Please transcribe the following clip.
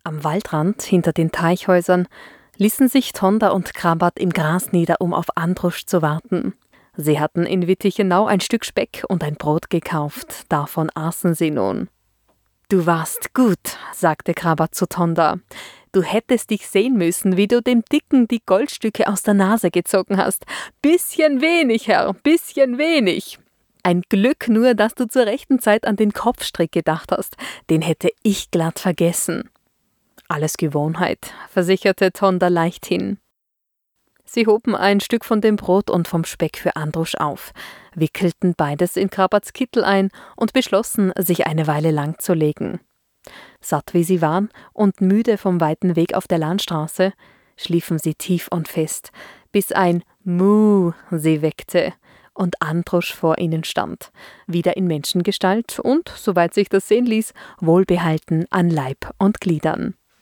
Am Waldrand hinter den Teichhäusern ließen sich Tonda und Krabat im Gras nieder, um auf Andrusch zu warten. Sie hatten in Wittichenau ein Stück Speck und ein Brot gekauft, davon aßen sie nun. »Du warst gut«, sagte Krabat zu Tonda. »Du hättest dich sehen müssen, wie du dem Dicken die Goldstücke aus der Nase gezogen hast. Bisschen wenig, Herr, bisschen wenig. Ein Glück nur, dass du zur rechten Zeit an den Kopfstrick gedacht hast. Den hätte ich glatt vergessen.« »Alles Gewohnheit«, versicherte Tonda leichthin. Sie hoben ein Stück von dem Brot und vom Speck für Andrusch auf, wickelten beides in Krabats Kittel ein und beschlossen, sich eine Weile lang zu legen. Satt wie sie waren und müde vom weiten Weg auf der Landstraße, schliefen sie tief und fest, bis ein Muh sie weckte und Andrusch vor ihnen stand, wieder in Menschengestalt und, soweit sich das sehen ließ, wohlbehalten an Leib und Gliedern.